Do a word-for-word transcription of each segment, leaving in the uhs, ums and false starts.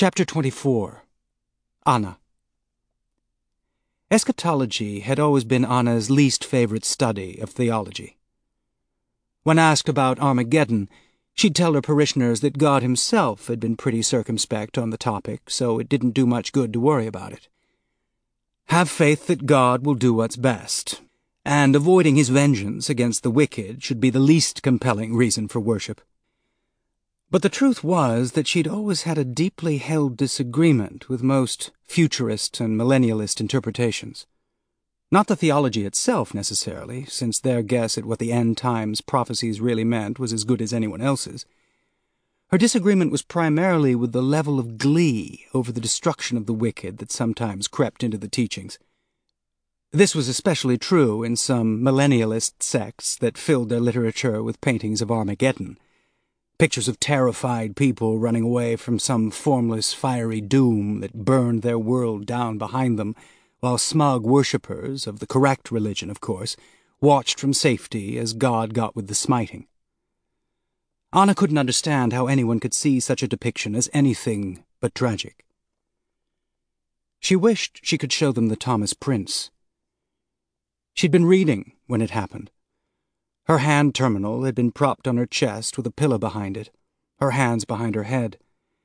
Chapter twenty-four. Anna. Eschatology had always been Anna's least favorite study of theology. When asked about Armageddon, she'd tell her parishioners that God himself had been pretty circumspect on the topic, so it didn't do much good to worry about it. Have faith that God will do what's best, and avoiding his vengeance against the wicked should be the least compelling reason for worship. But the truth was that she'd always had a deeply held disagreement with most futurist and millennialist interpretations. Not the theology itself, necessarily, since their guess at what the end times prophecies really meant was as good as anyone else's. Her disagreement was primarily with the level of glee over the destruction of the wicked that sometimes crept into the teachings. This was especially true in some millennialist sects that filled their literature with paintings of Armageddon. Pictures of terrified people running away from some formless, fiery doom that burned their world down behind them, while smug worshippers, of the correct religion, of course, watched from safety as God got with the smiting. Anna couldn't understand how anyone could see such a depiction as anything but tragic. She wished she could show them the Thomas Prince. She'd been reading when it happened. Her hand terminal had been propped on her chest with a pillow behind it, her hands behind her head.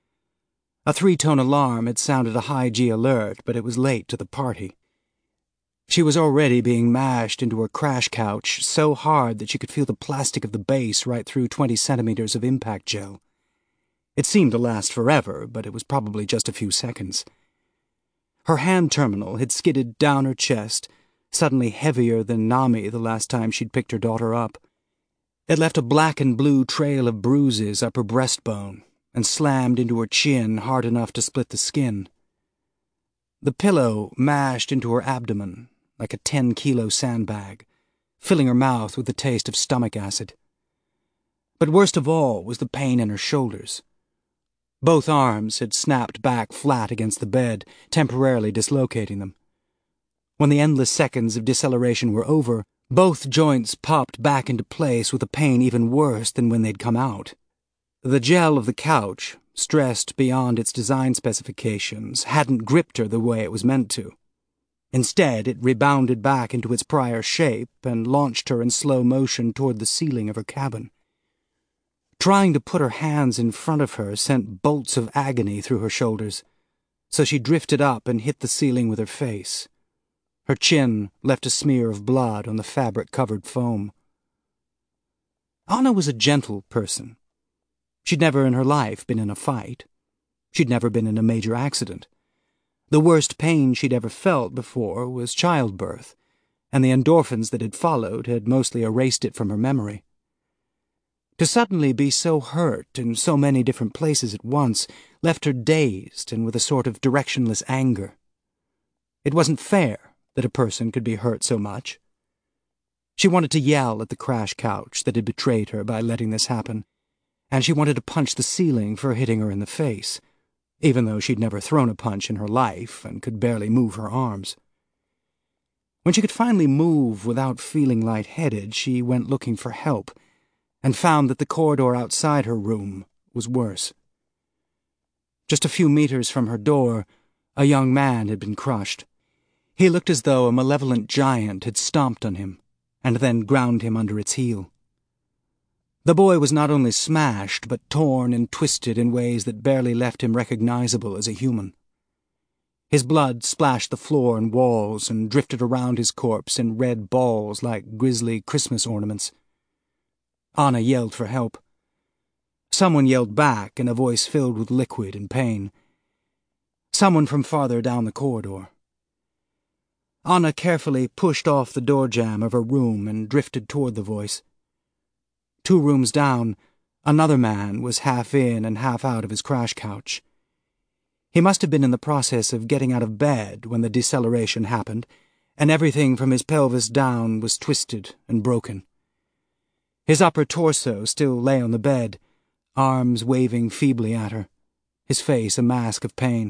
A three-tone alarm had sounded a high-G alert, but it was late to the party. She was already being mashed into her crash couch so hard that she could feel the plastic of the base right through twenty centimeters of impact gel. It seemed to last forever, but it was probably just a few seconds. Her hand terminal had skidded down her chest, suddenly heavier than Nami the last time she'd picked her daughter up. It left a black and blue trail of bruises up her breastbone and slammed into her chin hard enough to split the skin. The pillow mashed into her abdomen like a ten-kilo sandbag, filling her mouth with the taste of stomach acid. But worst of all was the pain in her shoulders. Both arms had snapped back flat against the bed, temporarily dislocating them. When the endless seconds of deceleration were over, both joints popped back into place with a pain even worse than when they'd come out. The gel of the couch, stressed beyond its design specifications, hadn't gripped her the way it was meant to. Instead, it rebounded back into its prior shape and launched her in slow motion toward the ceiling of her cabin. Trying to put her hands in front of her sent bolts of agony through her shoulders, so she drifted up and hit the ceiling with her face. Her chin left a smear of blood on the fabric-covered foam. Anna was a gentle person. She'd never in her life been in a fight. She'd never been in a major accident. The worst pain she'd ever felt before was childbirth, and the endorphins that had followed had mostly erased it from her memory. To suddenly be so hurt in so many different places at once left her dazed and with a sort of directionless anger. It wasn't fair that a person could be hurt so much. She wanted to yell at the crash couch that had betrayed her by letting this happen, and she wanted to punch the ceiling for hitting her in the face, even though she'd never thrown a punch in her life and could barely move her arms. When she could finally move without feeling lightheaded, she went looking for help, and found that the corridor outside her room was worse. Just a few meters from her door, a young man had been crushed. He looked as though a malevolent giant had stomped on him, and then ground him under its heel. The boy was not only smashed, but torn and twisted in ways that barely left him recognizable as a human. His blood splashed the floor and walls and drifted around his corpse in red balls like grisly Christmas ornaments. Anna yelled for help. Someone yelled back in a voice filled with liquid and pain. Someone from farther down the corridor. Anna carefully pushed off the door jamb of her room and drifted toward the voice. Two rooms down, another man was half in and half out of his crash couch. He must have been in the process of getting out of bed when the deceleration happened, and everything from his pelvis down was twisted and broken. His upper torso still lay on the bed, arms waving feebly at her, his face a mask of pain.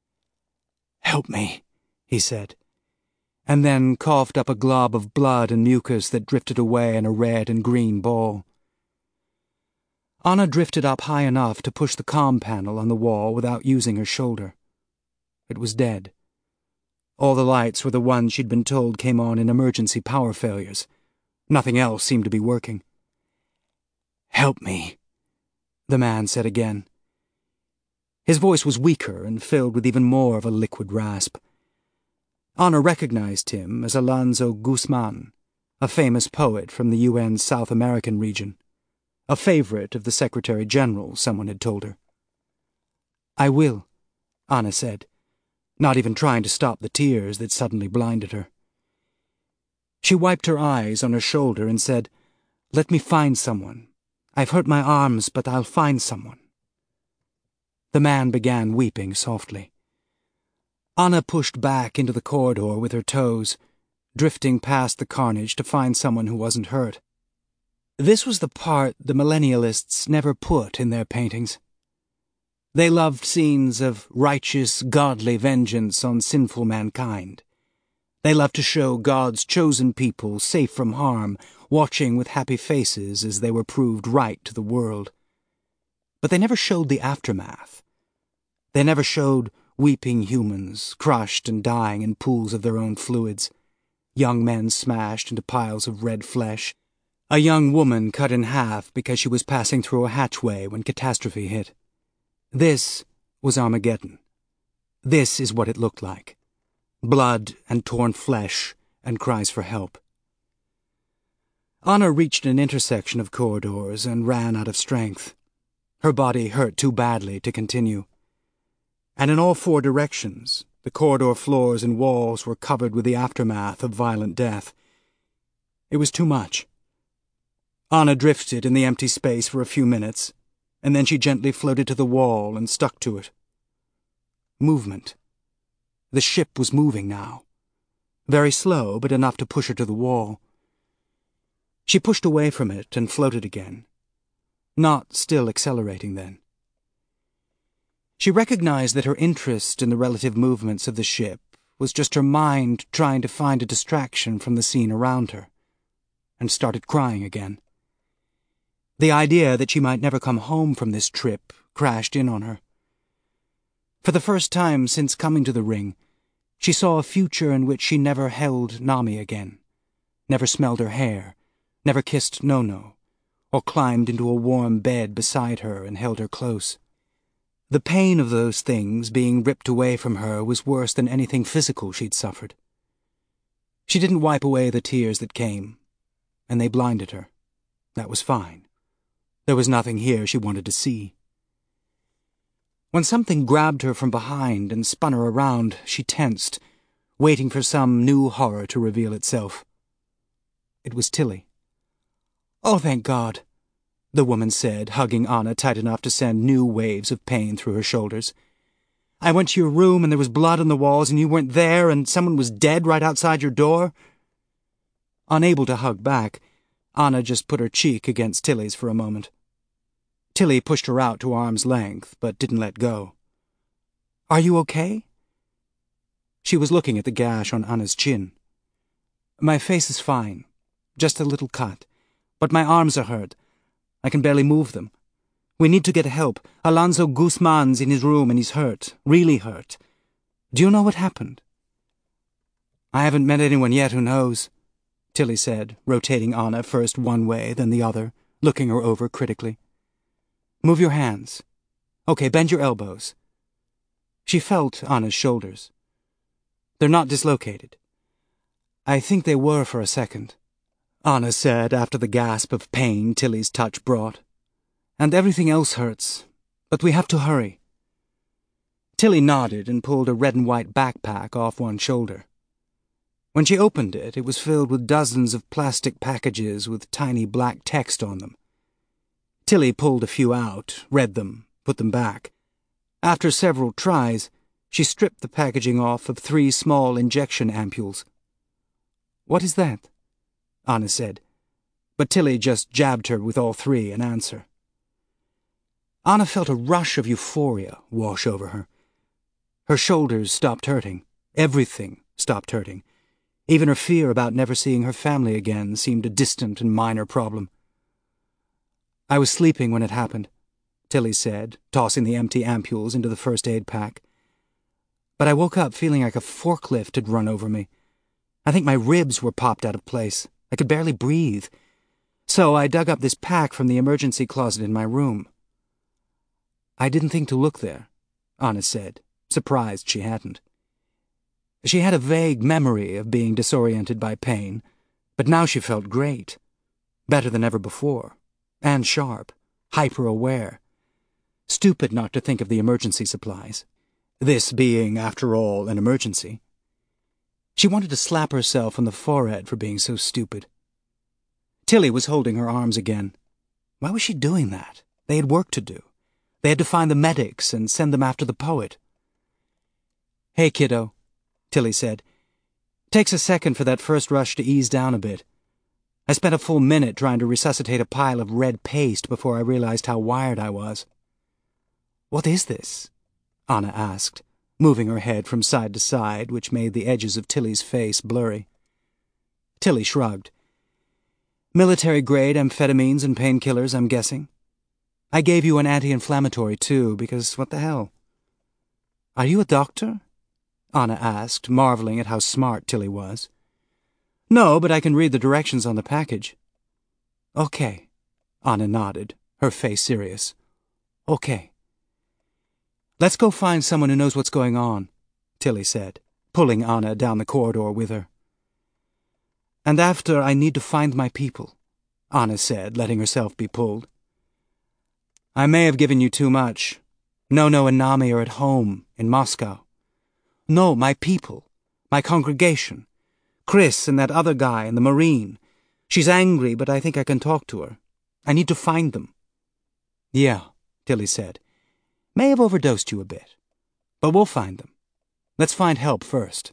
"Help me," he said, and then coughed up a glob of blood and mucus that drifted away in a red and green ball. Anna drifted up high enough to push the comm panel on the wall without using her shoulder. It was dead. All the lights were the ones she'd been told came on in emergency power failures. Nothing else seemed to be working. "Help me," the man said again. His voice was weaker and filled with even more of a liquid rasp. Anna recognized him as Alonso Guzman, a famous poet from the U N's South American region. A favorite of the Secretary-General, someone had told her. "I will," Anna said, not even trying to stop the tears that suddenly blinded her. She wiped her eyes on her shoulder and said, "Let me find someone. I've hurt my arms, but I'll find someone." The man began weeping softly. Anna pushed back into the corridor with her toes, drifting past the carnage to find someone who wasn't hurt. This was the part the millennialists never put in their paintings. They loved scenes of righteous, godly vengeance on sinful mankind. They loved to show God's chosen people safe from harm, watching with happy faces as they were proved right to the world. But they never showed the aftermath. They never showed weeping humans, crushed and dying in pools of their own fluids, young men smashed into piles of red flesh, a young woman cut in half because she was passing through a hatchway when catastrophe hit. This was Armageddon. This is what it looked like. Blood and torn flesh and cries for help. Anna reached an intersection of corridors and ran out of strength. Her body hurt too badly to continue. And in all four directions, the corridor floors and walls were covered with the aftermath of violent death. It was too much. Anna drifted in the empty space for a few minutes, and then she gently floated to the wall and stuck to it. Movement. The ship was moving now. Very slow, but enough to push her to the wall. She pushed away from it and floated again. Not still accelerating then. She recognized that her interest in the relative movements of the ship was just her mind trying to find a distraction from the scene around her, and started crying again. The idea that she might never come home from this trip crashed in on her. For the first time since coming to the ring, she saw a future in which she never held Nami again, never smelled her hair, never kissed Nono, or climbed into a warm bed beside her and held her close. The pain of those things being ripped away from her was worse than anything physical she'd suffered. She didn't wipe away the tears that came, and they blinded her. That was fine. There was nothing here she wanted to see. When something grabbed her from behind and spun her around, she tensed, waiting for some new horror to reveal itself. It was Tilly. "Oh, thank God," the woman said, hugging Anna tight enough to send new waves of pain through her shoulders. "I went to your room and there was blood on the walls and you weren't there and someone was dead right outside your door." Unable to hug back, Anna just put her cheek against Tilly's for a moment. Tilly pushed her out to arm's length, but didn't let go. "Are you okay?" She was looking at the gash on Anna's chin. "My face is fine. Just a little cut. But my arms are hurt. I can barely move them. We need to get help. Alonso Guzman's in his room and he's hurt. Really hurt. Do you know what happened?" "I haven't met anyone yet who knows," Tilly said, rotating Anna first one way, then the other, looking her over critically. "Move your hands. Okay, bend your elbows." She felt Anna's shoulders. "They're not dislocated." "I think they were for a second," Anna said after the gasp of pain Tilly's touch brought. "And everything else hurts, but we have to hurry." Tilly nodded and pulled a red and white backpack off one shoulder. When she opened it, it was filled with dozens of plastic packages with tiny black text on them. Tilly pulled a few out, read them, put them back. After several tries, she stripped the packaging off of three small injection ampules. "What is that?" Anna said, but Tilly just jabbed her with all three in answer. Anna felt a rush of euphoria wash over her. Her shoulders stopped hurting. Everything stopped hurting. Even her fear about never seeing her family again seemed a distant and minor problem. I was sleeping when it happened, Tilly said, tossing the empty ampules into the first aid pack. But I woke up feeling like a forklift had run over me. I think my ribs were popped out of place. I could barely breathe. So I dug up this pack from the emergency closet in my room. I didn't think to look there, Anna said, surprised she hadn't. She had a vague memory of being disoriented by pain, but now she felt great. Better than ever before. And sharp. Hyper-aware. Stupid not to think of the emergency supplies. This being, after all, an emergency. She wanted to slap herself on the forehead for being so stupid. Tilly was holding her arms again. Why was she doing that? They had work to do. They had to find the medics and send them after the poet. "Hey, kiddo," Tilly said. "Takes a second for that first rush to ease down a bit. I spent a full minute trying to resuscitate a pile of red paste before I realized how wired I was." "What is this?" Anna asked, moving her head from side to side, which made the edges of Tilly's face blurry. Tilly shrugged. "Military-grade amphetamines and painkillers, I'm guessing. I gave you an anti-inflammatory, too, because what the hell?" "Are you a doctor?" Anna asked, marveling at how smart Tilly was. "No, but I can read the directions on the package." "Okay," Anna nodded, her face serious. "Okay." "Let's go find someone who knows what's going on," Tilly said, pulling Anna down the corridor with her. "And after I need to find my people," Anna said, letting herself be pulled. "I may have given you too much. Nono and Nami are at home, in Moscow." "No, my people. My congregation. Chris and that other guy and the Marine. She's angry, but I think I can talk to her. I need to find them." "Yeah," Tilly said. "May have overdosed you a bit. But we'll find them. Let's find help first."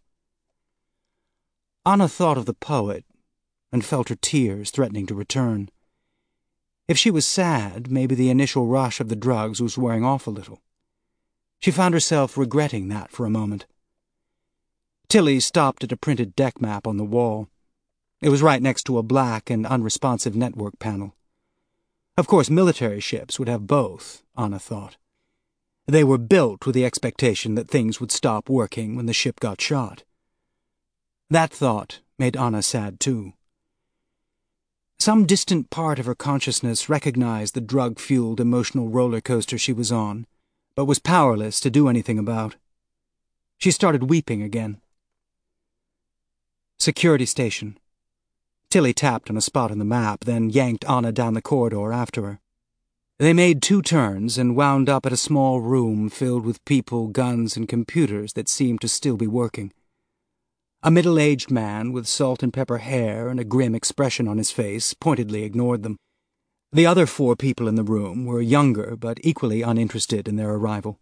Anna thought of the poet and felt her tears threatening to return. If she was sad, maybe the initial rush of the drugs was wearing off a little. She found herself regretting that for a moment. Tilly stopped at a printed deck map on the wall. It was right next to a black and unresponsive network panel. Of course, military ships would have both, Anna thought. They were built with the expectation that things would stop working when the ship got shot. That thought made Anna sad, too. Some distant part of her consciousness recognized the drug-fueled emotional roller coaster she was on, but was powerless to do anything about. She started weeping again. Security station. Tilly tapped on a spot on the map, then yanked Anna down the corridor after her. They made two turns and wound up at a small room filled with people, guns, and computers that seemed to still be working. A middle-aged man with salt-and-pepper hair and a grim expression on his face pointedly ignored them. The other four people in the room were younger but equally uninterested in their arrival.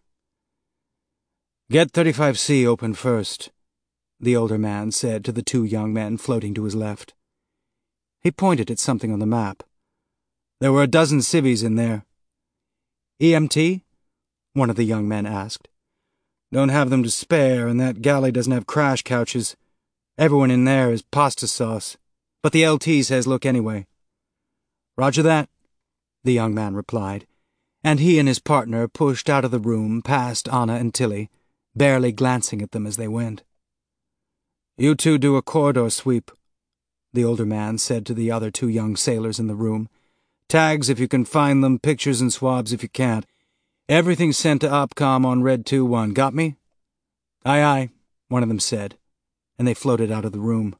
"Get thirty-five C open first," the older man said to the two young men floating to his left. He pointed at something on the map. "There were a dozen civvies in there." "E M T?" one of the young men asked. "Don't have them to spare, and that galley doesn't have crash couches. Everyone in there is pasta sauce, but the L T says look anyway." "Roger that," the young man replied, and he and his partner pushed out of the room past Anna and Tilly, barely glancing at them as they went. "You two do a corridor sweep," the older man said to the other two young sailors in the room. "Tags if you can find them, pictures and swabs if you can't. Everything's sent to OPCOM on Red two one, got me?" "Aye, aye," one of them said, and they floated out of the room.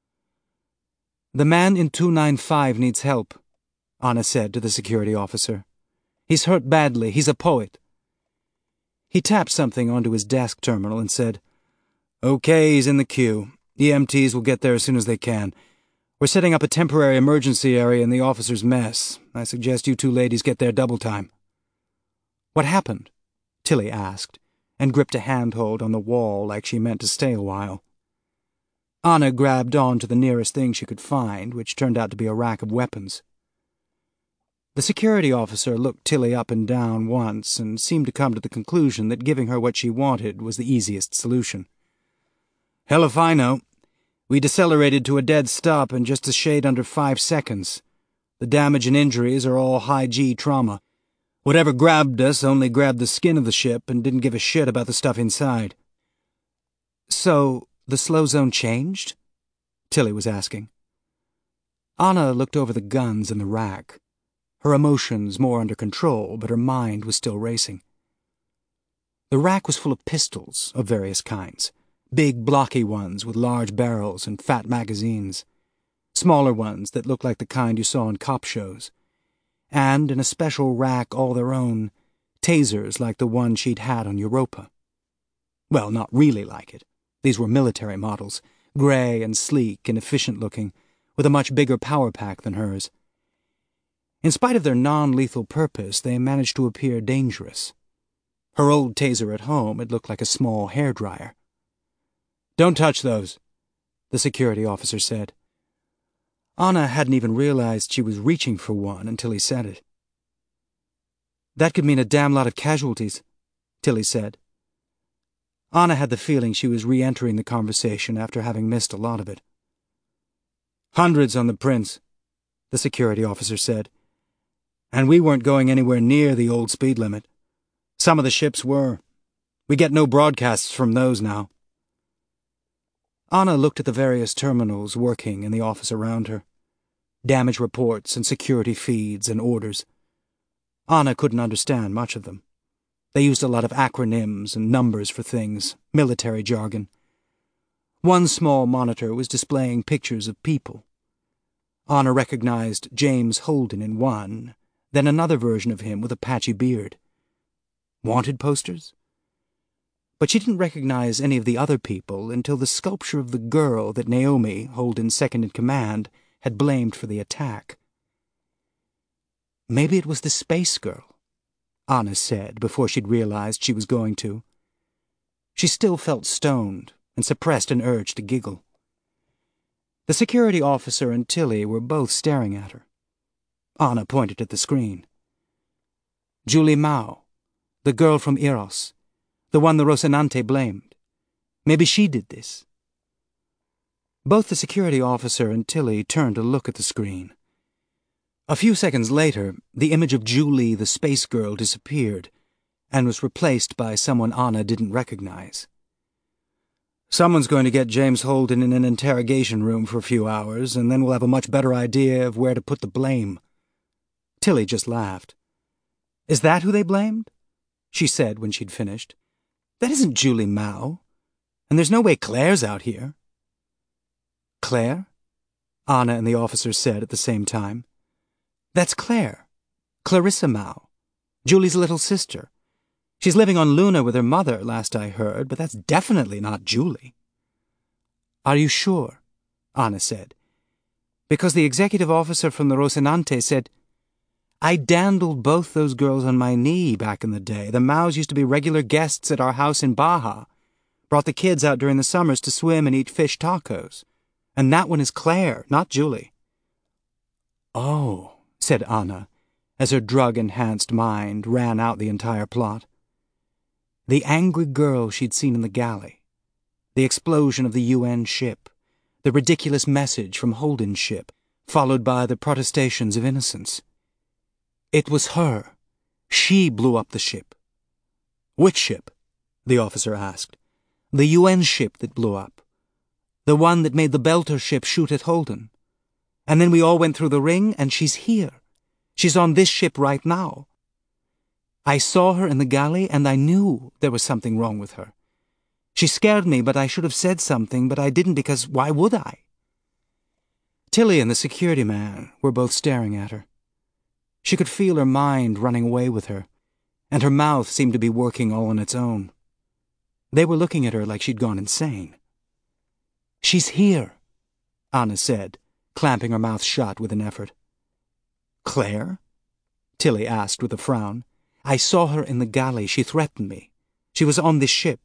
"The man in two nine five needs help," Anna said to the security officer. "He's hurt badly. He's a poet." He tapped something onto his desk terminal and said, "Okay, he's in the queue. E M Ts will get there as soon as they can. We're setting up a temporary emergency area in the officer's mess. I suggest you two ladies get there double time." "What happened?" Tilly asked, and gripped a handhold on the wall like she meant to stay a while. Anna grabbed on to the nearest thing she could find, which turned out to be a rack of weapons. The security officer looked Tilly up and down once and seemed to come to the conclusion that giving her what she wanted was the easiest solution. "Hell if I know. We decelerated to a dead stop in just a shade under five seconds. The damage and injuries are all high-G trauma. Whatever grabbed us only grabbed the skin of the ship and didn't give a shit about the stuff inside." "So, the slow zone changed?" Tilly was asking. Anna looked over the guns in the rack, her emotions more under control, but her mind was still racing. The rack was full of pistols of various kinds, big blocky ones with large barrels and fat magazines, smaller ones that looked like the kind you saw in cop shows, and, in a special rack all their own, tasers like the one she'd had on Europa. Well, not really like it. These were military models, gray and sleek and efficient-looking, with a much bigger power pack than hers. In spite of their non-lethal purpose, they managed to appear dangerous. Her old taser at home had looked like a small hairdryer. "Don't touch those," the security officer said. Anna hadn't even realized she was reaching for one until he said it. "That could mean a damn lot of casualties," Tilly said. Anna had the feeling she was re-entering the conversation after having missed a lot of it. "Hundreds on the Prince," the security officer said. "And we weren't going anywhere near the old speed limit. Some of the ships were. We get no broadcasts from those now." Anna looked at the various terminals working in the office around her. Damage reports and security feeds and orders. Anna couldn't understand much of them. They used a lot of acronyms and numbers for things, military jargon. One small monitor was displaying pictures of people. Anna recognized James Holden in one, then another version of him with a patchy beard. Wanted posters? But she didn't recognize any of the other people until the sculpture of the girl that Naomi, Holden's second-in-command, had blamed for the attack. Maybe it was the space girl, Anna said before she'd realized she was going to. She still felt stoned and suppressed an urge to giggle. The security officer and Tilly were both staring at her. Anna pointed at the screen. "Julie Mao, the girl from Eros, the one the Rocinante blamed. Maybe she did this." Both the security officer and Tilly turned to look at the screen. A few seconds later, the image of Julie the space girl disappeared and was replaced by someone Anna didn't recognize. "Someone's going to get James Holden in an interrogation room for a few hours, and then we'll have a much better idea of where to put the blame." Tilly just laughed. "Is that who they blamed?" she said when she'd finished. "That isn't Julie Mao, and there's no way Claire's out here." "Claire?" Anna and the officer said at the same time. "That's Claire. Clarissa Mao. Julie's little sister. She's living on Luna with her mother, last I heard, but that's definitely not Julie." "Are you sure?" Anna said. "Because the executive officer from the Rocinante said, I dandled both those girls on my knee back in the day. The Maos used to be regular guests at our house in Baja. Brought the kids out during the summers to swim and eat fish tacos. And that one is Claire, not Julie." "Oh," said Anna, as her drug-enhanced mind ran out the entire plot. The angry girl she'd seen in the galley, the explosion of the U N ship, the ridiculous message from Holden's ship, followed by the protestations of innocence. It was her. She blew up the ship. "Which ship?" the officer asked. "The U N ship that blew up. The one that made the Belter ship shoot at Holden. And then we all went through the ring, and she's here. She's on this ship right now. I saw her in the galley, and I knew there was something wrong with her. She scared me, but I should have said something, but I didn't because why would I?" Tilly and the security man were both staring at her. She could feel her mind running away with her, and her mouth seemed to be working all on its own. They were looking at her like she'd gone insane. "She's here," Anna said, clamping her mouth shut with an effort. "Claire?" Tilly asked with a frown. "I saw her in the galley. She threatened me. She was on this ship."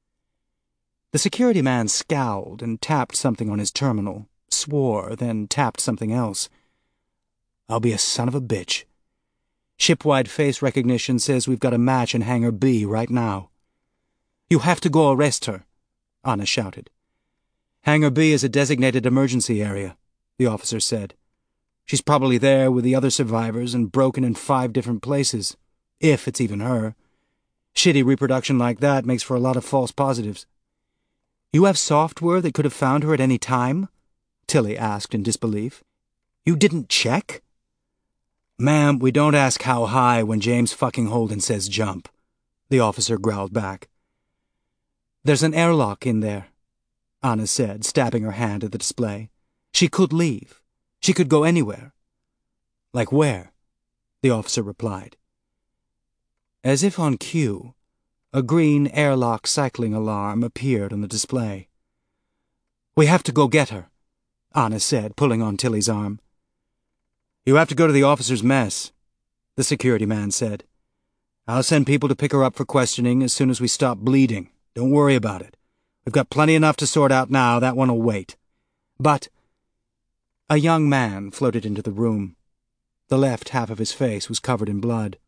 The security man scowled and tapped something on his terminal, swore, then tapped something else. "I'll be a son of a bitch. Shipwide face recognition says we've got a match in Hangar B right now." "You have to go arrest her," Anna shouted. "Hangar B is a designated emergency area," the officer said. She's probably there with the other survivors and broken in five different places, if it's even her. Shitty reproduction like that makes for a lot of false positives. You have software that could have found her at any time? Tilly asked in disbelief. You didn't check? Ma'am, we don't ask how high when James fucking Holden says jump, the officer growled back. There's an airlock in there, Anna said, stabbing her hand at the display. She could leave. She could go anywhere. Like where? The officer replied. As if on cue, a green airlock cycling alarm appeared on the display. We have to go get her, Anna said, pulling on Tilly's arm. You have to go to the officer's mess, the security man said. I'll send people to pick her up for questioning as soon as we stop bleeding. Don't worry about it. We've got plenty enough to sort out now. That one'll wait. But a young man floated into the room. The left half of his face was covered in blood.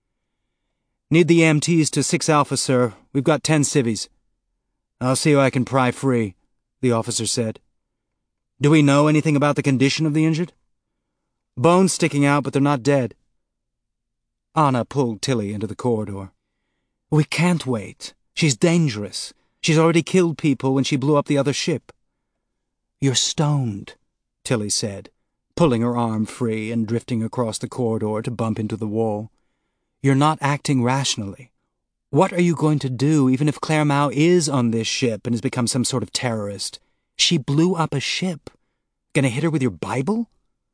Need the E M Ts to six Alpha, sir. We've got ten civvies. I'll see who I can pry free, the officer said. Do we know anything about the condition of the injured? Bones sticking out, but they're not dead. Anna pulled Tilly into the corridor. We can't wait. She's dangerous. She's already killed people when she blew up the other ship. You're stoned, Tilly said, pulling her arm free and drifting across the corridor to bump into the wall. You're not acting rationally. What are you going to do even if Claire Mao is on this ship and has become some sort of terrorist? She blew up a ship. Gonna hit her with your Bible?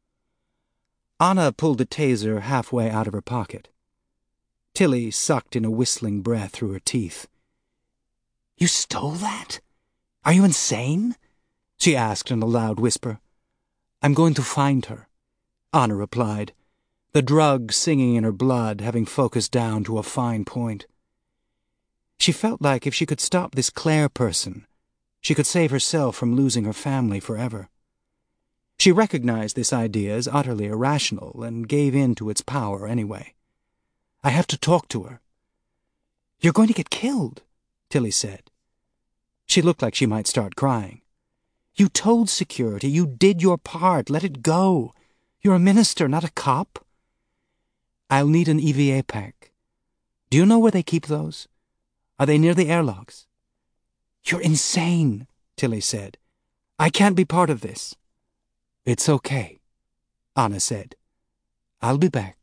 Anna pulled the taser halfway out of her pocket. Tilly sucked in a whistling breath through her teeth. You stole that? Are you insane? She asked in a loud whisper. I'm going to find her, Anna replied, the drug singing in her blood having focused down to a fine point. She felt like if she could stop this Claire person, she could save herself from losing her family forever. She recognized this idea as utterly irrational and gave in to its power anyway. I have to talk to her. You're going to get killed, Tilly said. She looked like she might start crying. You told security. You did your part. Let it go. You're a minister, not a cop. I'll need an E V A pack. Do you know where they keep those? Are they near the airlocks? You're insane, Tilly said. I can't be part of this. It's okay, Anna said. I'll be back.